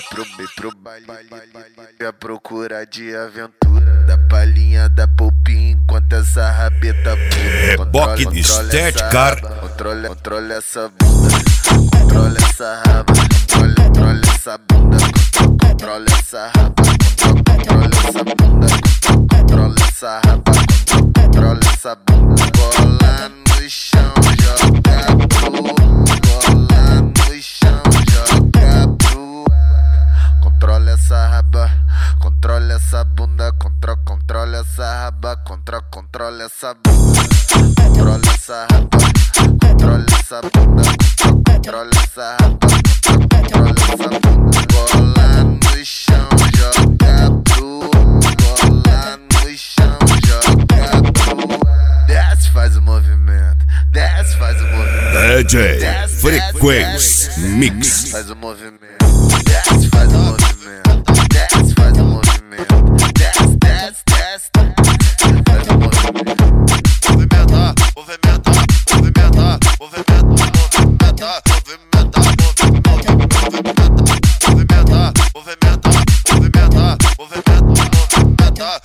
Pro baile, a procura de aventura. Da palhinha da polpinha enquanto essa rabeta pula. Reboque de Steadcar. Controle essa bunda. Controle essa raba. Controle essa bunda. Controle essa raba. Controle essa bunda. Controle essa raba. Controle essa bunda. Bola no chão, joga pro. Bola no chão, joga pro. Controle essa raba. Controle essa bunda. Controle essa raba. Controle essa bunda. Controle essa raba. Controle essa bunda. Controle essa raba. Controle essa bunda. Bola no chão, joga pro. Bola no chão, joga pro. Desce, faz o movimento. Desce, faz o movimento. DJ Frequência Mix. Faz o movimento. Desce, faz o movimento. Desce, faz o movimento. Desce, desce, desce. Faz o movimento. Movimentar, movimentar, movimentar, movimentar, movimentar, movimentar, movimentar, movimentar, movimentar, movimentar, movimentar,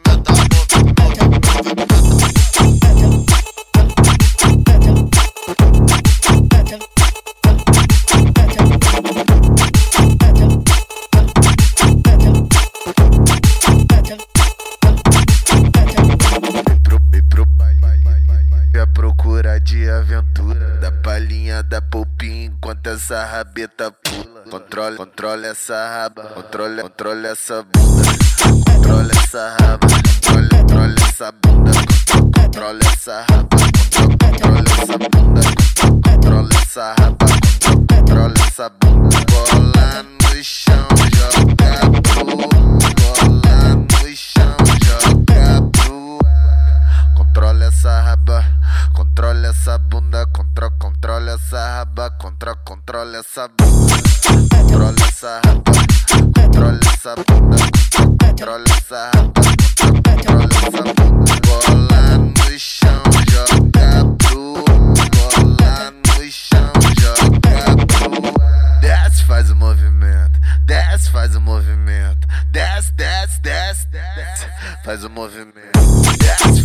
A procura de aventura. Da palhinha da polpinha enquanto essa rabeta pula. Controle essa raba. Controle essa bunda. Controle essa raba. Controle essa bunda. Controle essa raba. Controle essa bunda. Controle essa raba. Controle essa bunda. Bola no chão, joga pro. Bola no chão, joga pro. Controle essa raba. Controle essa bunda, controle essa raba, controle essa bunda, controle essa raba, controle essa bunda, controle essa raba, controle essa bunda. Bola no chão, joga pro. Bola no chão, joga pro. Desce, faz o movimento. Desce, faz o movimento. Desce, desce, desce, desce. Faz o movimento. Desce,